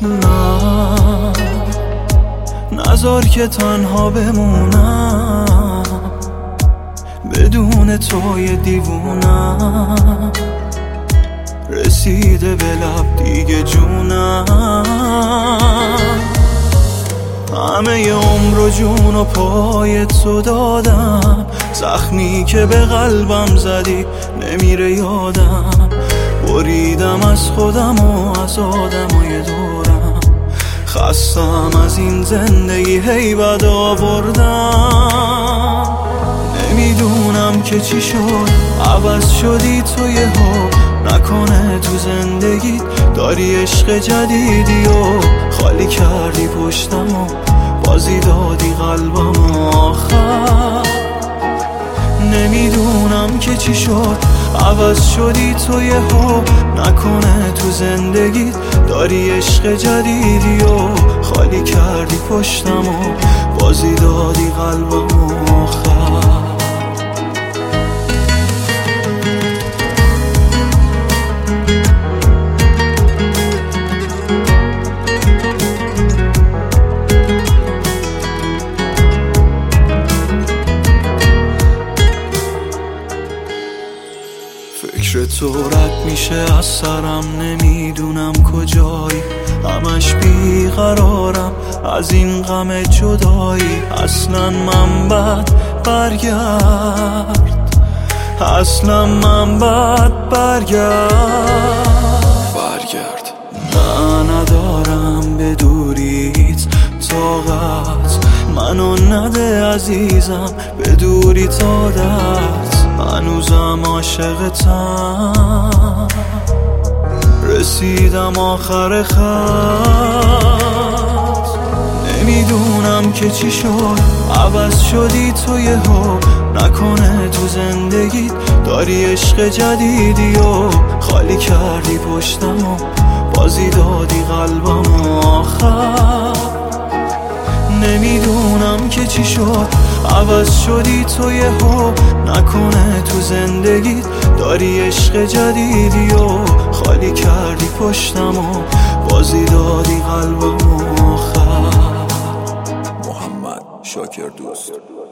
نه نذار که تنها بمونم، بدون توی دیوونم، رسیده به لب دیگه جونم. همه عمر و جون و پای تو دادم، زخمی که به قلبم زدی نمیره یادم. بریدم از خودم و از آدمای دورم، خستم از این زندگی هی بد آوردم. نمیدونم که چی شد، عوض شدی تو یهو، نکنه تو زندگی داری عشق جدیدی و خالی کردی پشتم و بازی دادی قلبم آخر. نمیدونم که چی شد، عوض شدی تو یهو، نکنه تو زندگی داری عشق جدیدی و خالی کردی پشتم و بازی دادی قلبم آخر. فکر تو رد میشه از سرم، نمیدونم کجایی، همش بیقرارم از این غم جدایی. اصلا من بد برگرد، اصلا من بد برگرد. نه ندارم به دوریت طاقت، منو نده عزیزم به دوری تا دست. هنوزم عاشقتم، رسیدم آخر خط. نمیدونم که چی شد، عوض شدی تو یهو، نکنه تو زندگی داری عشق جدیدی و خالی کردی پشتم و بازی دادی قلبم آخر. نمیدونم که چی شد، عوض شدی تو یهو، نکنه تو زندگی داری عشق جدیدی و خالی کردی پشتم و بازی دادی قلبم آخر. محمد شاکر دوست.